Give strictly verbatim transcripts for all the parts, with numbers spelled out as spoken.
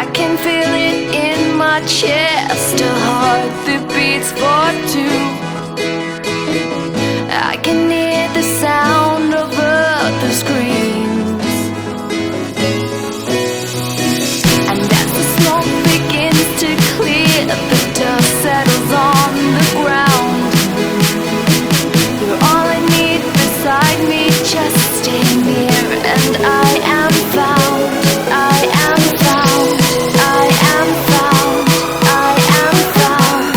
I can feel it in my chest, a heart that beats for two. I can hear the sound of other screams, and as the smoke begins to clear, the dust settles on the ground. You're all I need beside me, just stay near, and I am found, I am found, I am found, I am found,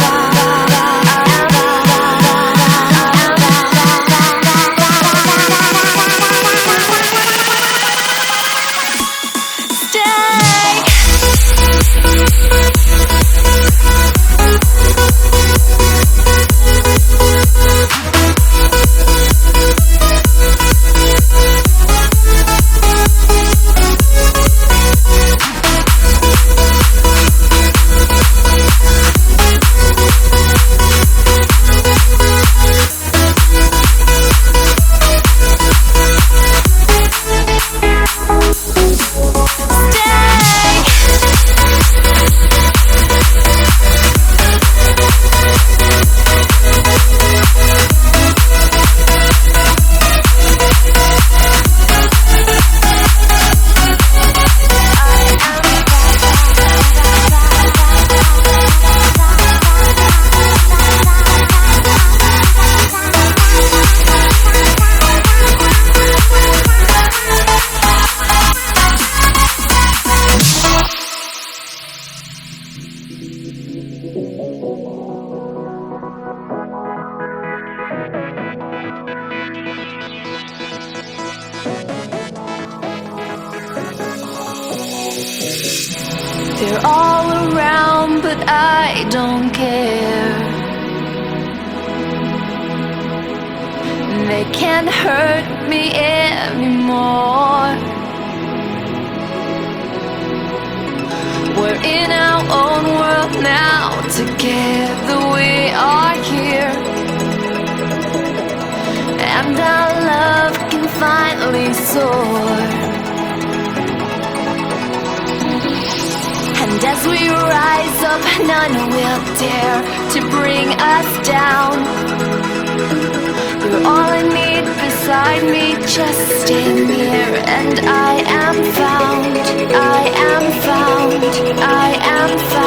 they're all around, but I don't care. They can't hurt me anymore. We're in our own world now, together we are here, and our love can finally soar. And as we rise up, none will dare to bring us down. You're all I need beside me, just stay near, and I am found, I am found, I am found.